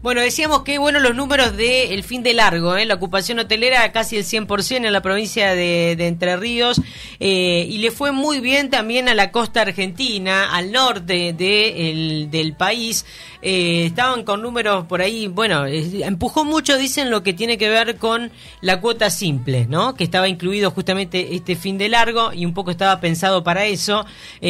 Bueno, decíamos que los números del fin de largo, la ocupación hotelera casi el 100% en la provincia de Entre Ríos, y le fue muy bien también a la costa argentina, al norte del país. Estaban con números por ahí, empujó mucho, dicen, lo que tiene que ver con la cuota simple, ¿no? Que estaba incluido justamente este fin de largo y un poco estaba pensado para eso.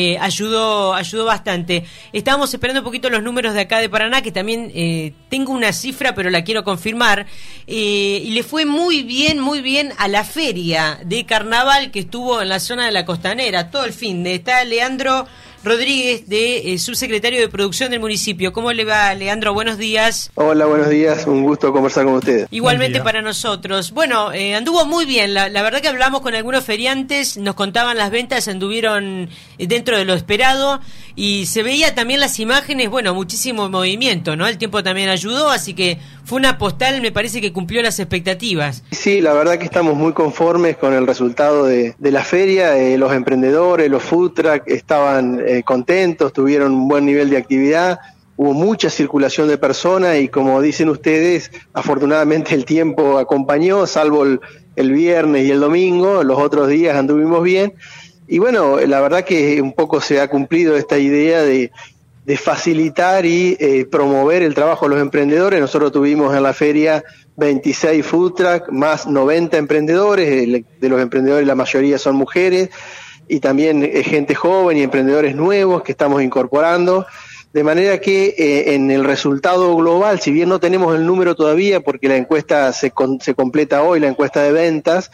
Ayudó bastante. Estábamos esperando un poquito los números de acá de Paraná, que también tengo una cifra, pero la quiero confirmar. Y le fue muy bien a la feria de carnaval que estuvo en la zona de la Costanera, todo el fin de. Está Leandro Rodríguez, subsecretario de Producción del municipio. ¿Cómo le va, Leandro? Buenos días. Hola, buenos días. Un gusto conversar con ustedes. Igualmente para nosotros. Bueno, anduvo muy bien. La verdad que hablamos con algunos feriantes, nos contaban las ventas, anduvieron dentro de lo esperado y se veía también las imágenes, muchísimo movimiento, ¿no? El tiempo también ayudó, así que fue una postal, me parece que cumplió las expectativas. Sí, la verdad que estamos muy conformes con el resultado de la feria. Los emprendedores, los food truck estaban contentos, tuvieron un buen nivel de actividad, hubo mucha circulación de personas y, como dicen ustedes, afortunadamente el tiempo acompañó, salvo el viernes y el domingo. Los otros días anduvimos bien y la verdad que un poco se ha cumplido esta idea de facilitar y promover el trabajo de los emprendedores. Nosotros tuvimos en la feria 26 food truck más 90 emprendedores, de los emprendedores la mayoría son mujeres, y también gente joven y emprendedores nuevos que estamos incorporando, de manera que en el resultado global, si bien no tenemos el número todavía porque la encuesta se completa hoy, la encuesta de ventas,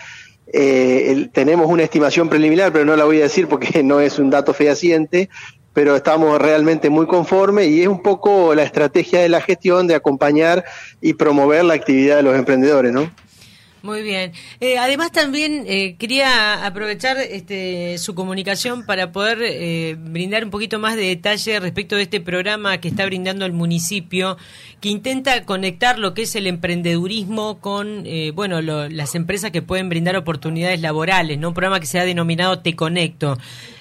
tenemos una estimación preliminar, pero no la voy a decir porque no es un dato fehaciente, pero estamos realmente muy conformes y es un poco la estrategia de la gestión de acompañar y promover la actividad de los emprendedores, ¿no? Muy bien. Además también quería aprovechar su comunicación para poder brindar un poquito más de detalle respecto de este programa que está brindando el municipio, que intenta conectar lo que es el emprendedurismo con las empresas que pueden brindar oportunidades laborales, ¿no? Un programa que se ha denominado Te Conecto.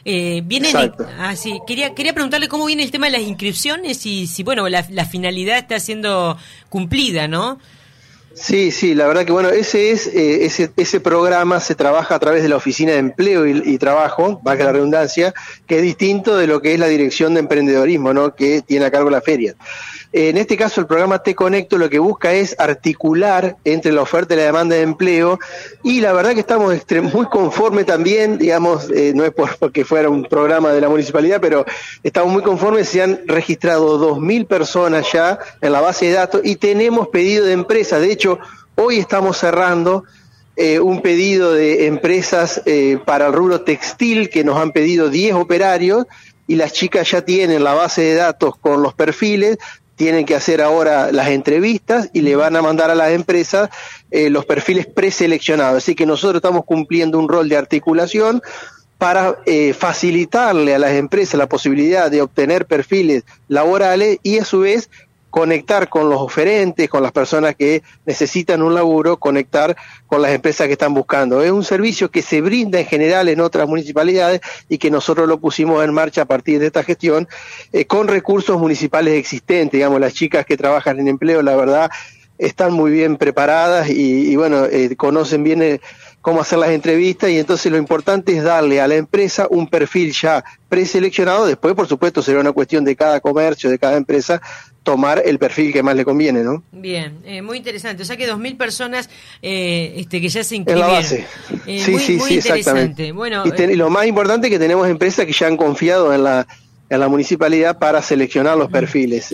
Quería preguntarle cómo viene el tema de las inscripciones y si la finalidad está siendo cumplida, ¿no? Sí, la verdad que ese programa se trabaja a través de la Oficina de Empleo y Trabajo, valga la redundancia, que es distinto de lo que es la Dirección de Emprendedorismo, ¿no? Que tiene a cargo la feria. En este caso, el programa Te Conecto lo que busca es articular entre la oferta y la demanda de empleo, y la verdad que estamos muy conformes también, digamos, no es porque fuera un programa de la municipalidad, pero estamos muy conformes. Se han registrado 2.000 personas ya en la base de datos y tenemos pedido de empresas. De hecho, hoy estamos cerrando un pedido de empresas para el rubro textil que nos han pedido 10 operarios y las chicas ya tienen la base de datos con los perfiles. Tienen que hacer ahora las entrevistas y le van a mandar a las empresas los perfiles preseleccionados. Así que nosotros estamos cumpliendo un rol de articulación para facilitarle a las empresas la posibilidad de obtener perfiles laborales y a su vez conectar con los oferentes, con las personas que necesitan un laburo, conectar con las empresas que están buscando. Es un servicio que se brinda en general en otras municipalidades y que nosotros lo pusimos en marcha a partir de esta gestión con recursos municipales existentes. Digamos, las chicas que trabajan en empleo, la verdad, están muy bien preparadas y conocen bien cómo hacer las entrevistas, y entonces lo importante es darle a la empresa un perfil ya preseleccionado. Después, por supuesto, será una cuestión de cada comercio, de cada empresa, tomar el perfil que más le conviene, ¿no? Bien, muy interesante. O sea que 2.000 personas que ya se inscribieron. En la base. Muy interesante. Bueno, y lo más importante es que tenemos empresas que ya han confiado en la municipalidad para seleccionar los perfiles.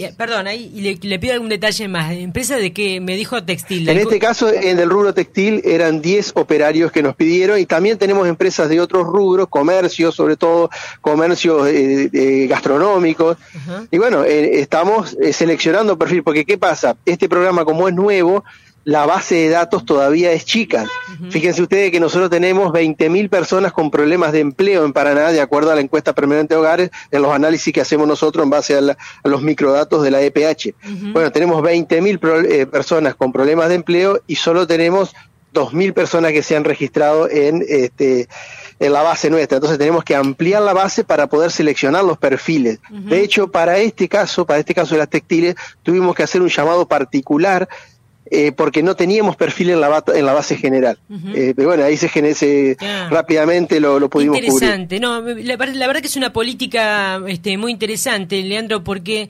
Le pido algún detalle más. ¿Empresa de qué? Me dijo textil. En este caso, en el rubro textil, eran 10 operarios que nos pidieron, y también tenemos empresas de otros rubros, comercios, sobre todo comercios gastronómicos. Uh-huh. Y estamos seleccionando perfil, porque ¿qué pasa? Este programa, como es nuevo, la base de datos todavía es chica. Uh-huh. Fíjense ustedes que nosotros tenemos 20.000 personas con problemas de empleo en Paraná, de acuerdo a la encuesta permanente de hogares, en los análisis que hacemos nosotros en base a los microdatos de la EPH. Uh-huh. Tenemos 20.000 personas con problemas de empleo y solo tenemos 2.000 personas que se han registrado en la base nuestra. Entonces tenemos que ampliar la base para poder seleccionar los perfiles. De hecho, para este caso de las textiles, tuvimos que hacer un llamado particular porque no teníamos perfil en la base general. Pero bueno, ahí rápidamente lo pudimos cubrir. Interesante, no, la verdad que es una política muy interesante, Leandro, porque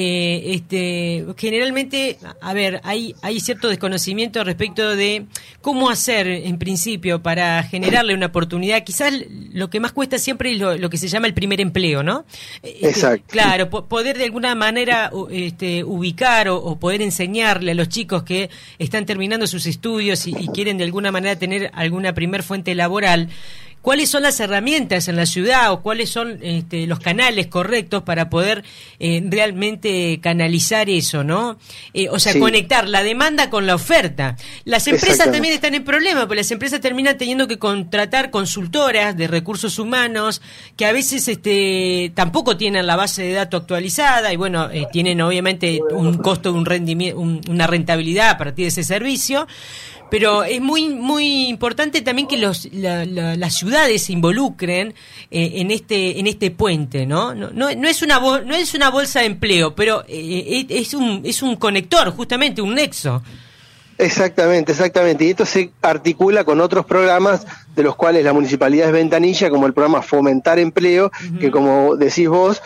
generalmente, a ver, hay cierto desconocimiento respecto de cómo hacer en principio para generarle una oportunidad. Quizás lo que más cuesta siempre es lo que se llama el primer empleo, ¿no? Exacto. Claro, poder de alguna manera ubicar o poder enseñarle a los chicos que están terminando sus estudios y quieren de alguna manera tener alguna primer fuente laboral, cuáles son las herramientas en la ciudad o cuáles son los canales correctos para poder realmente canalizar eso, ¿no? O sea, sí, conectar la demanda con la oferta. Las empresas también están en problema, porque las empresas terminan teniendo que contratar consultoras de recursos humanos que a veces tampoco tienen la base de datos actualizada y bueno, tienen obviamente un costo, un rendimiento, una rentabilidad a partir de ese servicio. Pero es muy importante también que las ciudades se involucren en este puente, ¿no? No es una bolsa de empleo, pero es un conector, justamente un nexo. Exactamente. Y esto se articula con otros programas de los cuales la municipalidad es ventanilla, como el programa Fomentar Empleo, que como decís vos,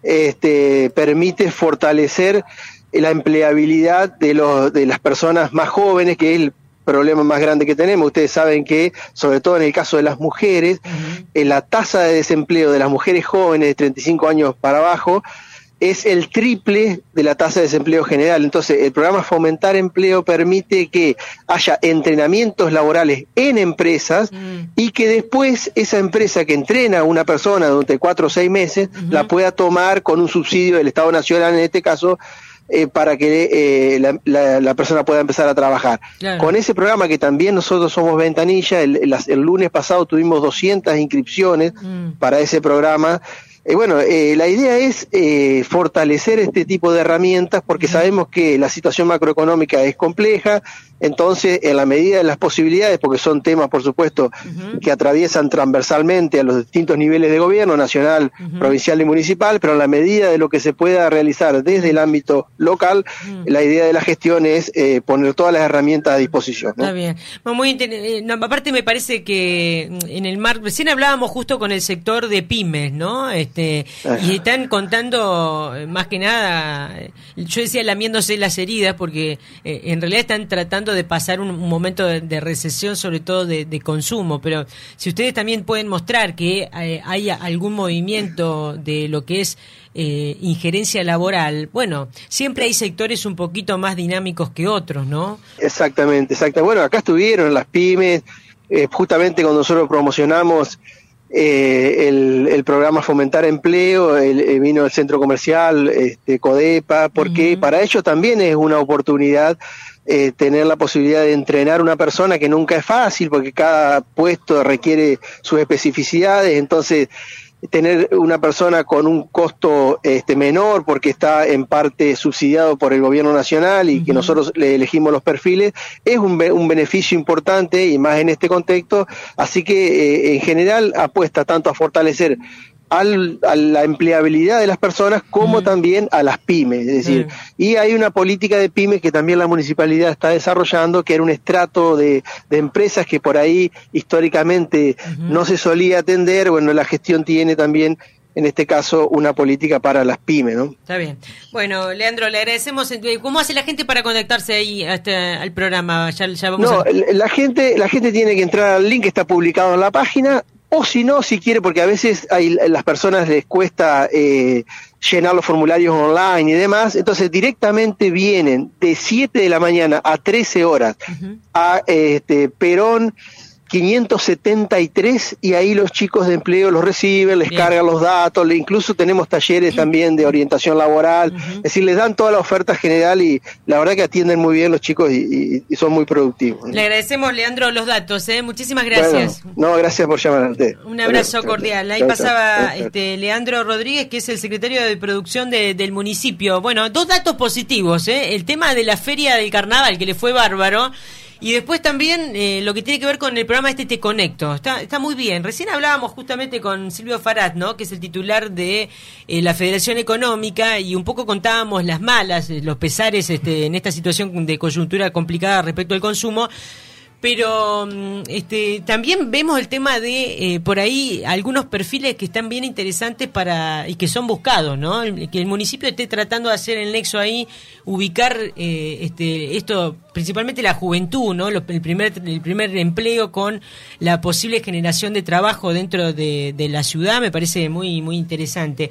permite fortalecer la empleabilidad de las personas más jóvenes, que es el problema más grande que tenemos. Ustedes saben que, sobre todo en el caso de las mujeres, la tasa de desempleo de las mujeres jóvenes de 35 años para abajo es el triple de la tasa de desempleo general. Entonces, el programa Fomentar Empleo permite que haya entrenamientos laborales en empresas y que después esa empresa que entrena a una persona durante 4 o 6 meses la pueda tomar con un subsidio del Estado Nacional, en este caso, para que la persona pueda empezar a trabajar. Claro. Con ese programa, que también nosotros somos ventanilla, el lunes pasado tuvimos 200 inscripciones para ese programa. La idea es fortalecer este tipo de herramientas, porque sabemos que la situación macroeconómica es compleja. Entonces, en la medida de las posibilidades, porque son temas, por supuesto, que atraviesan transversalmente a los distintos niveles de gobierno, nacional, provincial y municipal, pero en la medida de lo que se pueda realizar desde el ámbito local, la idea de la gestión es poner todas las herramientas a disposición, ¿no? Está bien. Aparte me parece que en el marco, recién hablábamos justo con el sector de pymes, ¿no? Y están contando, más que nada, yo decía lamiéndose las heridas, porque en realidad están tratando de pasar un momento de recesión, sobre todo de consumo, pero si ustedes también pueden mostrar que hay algún movimiento de lo que es injerencia laboral, bueno, siempre hay sectores un poquito más dinámicos que otros, ¿no? Exactamente. Bueno, acá estuvieron las pymes, justamente cuando nosotros promocionamos el programa Fomentar Empleo, vino el centro comercial, Codepa, porque para ellos también es una oportunidad tener la posibilidad de entrenar a una persona, que nunca es fácil, porque cada puesto requiere sus especificidades. Entonces, tener una persona con un costo menor, porque está en parte subsidiado por el gobierno nacional y que nosotros le elegimos los perfiles, es un beneficio importante, y más en este contexto. Así que en general apuesta tanto a fortalecer a la empleabilidad de las personas como también a las pymes, es decir, y hay una política de pymes que también la municipalidad está desarrollando, que era un estrato de empresas que por ahí históricamente no se solía atender. Bueno, la gestión tiene también, en este caso, una política para las pymes, ¿no? Está bien. Bueno, Leandro, le agradecemos. ¿Cómo hace la gente para conectarse ahí al programa? Ya vamos la gente tiene que entrar al link que está publicado en la página. O si no, si quiere, porque a veces las personas les cuesta llenar los formularios online y demás, entonces directamente vienen de 7 de la mañana a 13 horas a Perón 573, y ahí los chicos de empleo los reciben, les cargan los datos, incluso tenemos talleres también de orientación laboral, es decir, les dan toda la oferta general, y la verdad que atienden muy bien los chicos y son muy productivos. Le agradecemos, Leandro, los datos, muchísimas gracias. Bueno, gracias por llamar a usted. Un abrazo cordial. Ahí pasaba Leandro Rodríguez, que es el secretario de producción del municipio. Bueno, 2 datos positivos, el tema de la feria del carnaval, que le fue bárbaro, Y después también lo que tiene que ver con el programa Te Conecto. Está muy bien. Recién hablábamos justamente con Silvio Farat, ¿no? Que es el titular de la Federación Económica, y un poco contábamos las malas, los pesares en esta situación de coyuntura complicada respecto al consumo. Pero también vemos el tema de por ahí algunos perfiles que están bien interesantes y que son buscados, ¿no? Que el municipio esté tratando de hacer el nexo ahí, ubicar esto, principalmente la juventud, ¿no? El primer empleo con la posible generación de trabajo dentro de la ciudad, me parece muy muy interesante.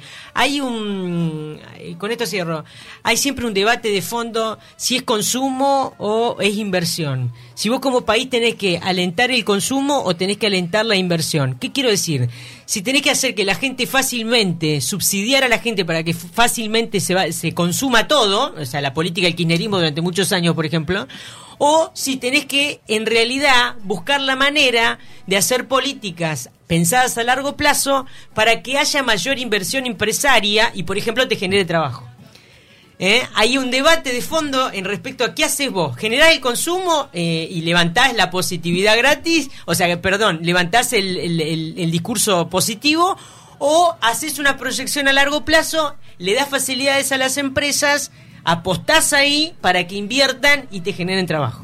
Con esto cierro, hay siempre un debate de fondo si es consumo o es inversión. Si vos como país tenés que alentar el consumo o tenés que alentar la inversión. ¿Qué quiero decir? Si tenés que hacer que la gente fácilmente, subsidiar a la gente para que fácilmente se consuma todo, o sea, la política del kirchnerismo durante muchos años, por ejemplo, o si tenés que, en realidad, buscar la manera de hacer políticas pensadas a largo plazo para que haya mayor inversión empresaria y, por ejemplo, te genere trabajo. Hay un debate de fondo en respecto a qué haces vos. ¿Generás el consumo y levantás la positividad gratis? O sea, perdón, levantás el discurso positivo, o haces una proyección a largo plazo, le das facilidades a las empresas, apostás ahí para que inviertan y te generen trabajo.